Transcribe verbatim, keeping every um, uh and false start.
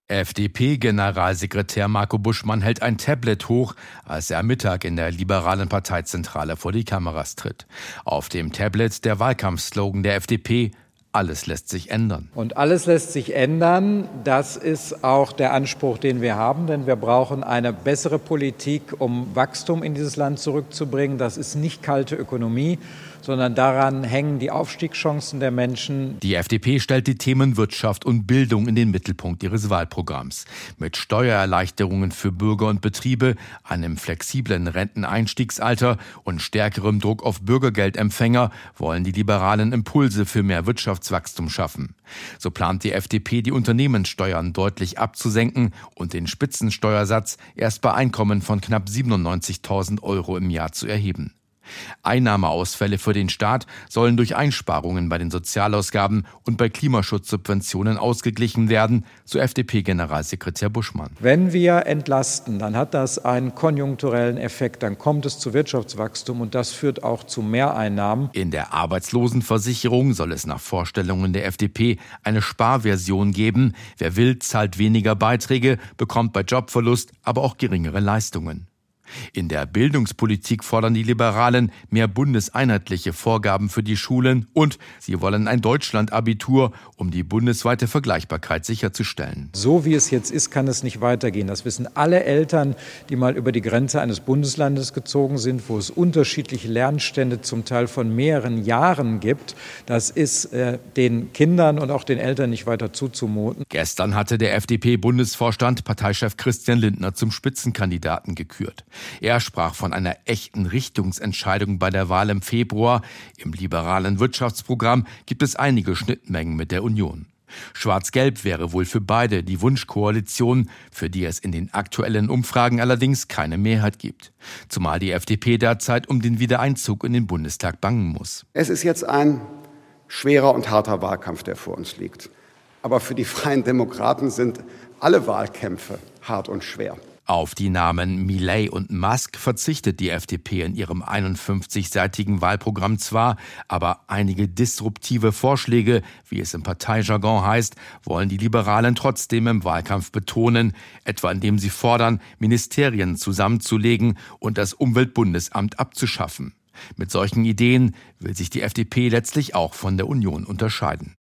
F D P-Generalsekretär Marco Buschmann hält ein Tablet hoch, als er am Mittag in der liberalen Parteizentrale vor die Kameras tritt. Auf dem Tablet der Wahlkampfslogan der F D P: Alles lässt sich ändern. Und alles lässt sich ändern, das ist auch der Anspruch, den wir haben, denn wir brauchen eine bessere Politik, um Wachstum in dieses Land zurückzubringen. Das ist nicht kalte Ökonomie, sondern daran hängen die Aufstiegschancen der Menschen. Die F D P stellt die Themen Wirtschaft und Bildung in den Mittelpunkt ihres Wahlprogramms. Mit Steuererleichterungen für Bürger und Betriebe, einem flexiblen Renteneinstiegsalter und stärkerem Druck auf Bürgergeldempfänger wollen die Liberalen Impulse für mehr Wirtschaftswachstum schaffen. So plant die F D P, die Unternehmenssteuern deutlich abzusenken und den Spitzensteuersatz erst bei Einkommen von knapp siebenundneunzigtausend Euro im Jahr zu erheben. Einnahmeausfälle für den Staat sollen durch Einsparungen bei den Sozialausgaben und bei Klimaschutzsubventionen ausgeglichen werden, so F D P-Generalsekretär Buschmann. Wenn wir entlasten, dann hat das einen konjunkturellen Effekt, dann kommt es zu Wirtschaftswachstum und das führt auch zu Mehreinnahmen. In der Arbeitslosenversicherung soll es nach Vorstellungen der F D P eine Sparversion geben. Wer will, zahlt weniger Beiträge, bekommt bei Jobverlust aber auch geringere Leistungen. In der Bildungspolitik fordern die Liberalen mehr bundeseinheitliche Vorgaben für die Schulen und sie wollen ein Deutschlandabitur, um die bundesweite Vergleichbarkeit sicherzustellen. So wie es jetzt ist, kann es nicht weitergehen. Das wissen alle Eltern, die mal über die Grenze eines Bundeslandes gezogen sind, wo es unterschiedliche Lernstände zum Teil von mehreren Jahren gibt. Das ist äh, den Kindern und auch den Eltern nicht weiter zuzumuten. Gestern hatte der F D P-Bundesvorstand Parteichef Christian Lindner zum Spitzenkandidaten gekürt. Er sprach von einer echten Richtungsentscheidung bei der Wahl im Februar. Im liberalen Wirtschaftsprogramm gibt es einige Schnittmengen mit der Union. Schwarz-Gelb wäre wohl für beide die Wunschkoalition, für die es in den aktuellen Umfragen allerdings keine Mehrheit gibt. Zumal die F D P derzeit um den Wiedereinzug in den Bundestag bangen muss. Es ist jetzt ein schwerer und harter Wahlkampf, der vor uns liegt. Aber für die Freien Demokraten sind alle Wahlkämpfe hart und schwer. Auf die Namen Milei und Musk verzichtet die F D P in ihrem einundfünfzigseitigen Wahlprogramm zwar, aber einige disruptive Vorschläge, wie es im Parteijargon heißt, wollen die Liberalen trotzdem im Wahlkampf betonen, etwa indem sie fordern, Ministerien zusammenzulegen und das Umweltbundesamt abzuschaffen. Mit solchen Ideen will sich die F D P letztlich auch von der Union unterscheiden.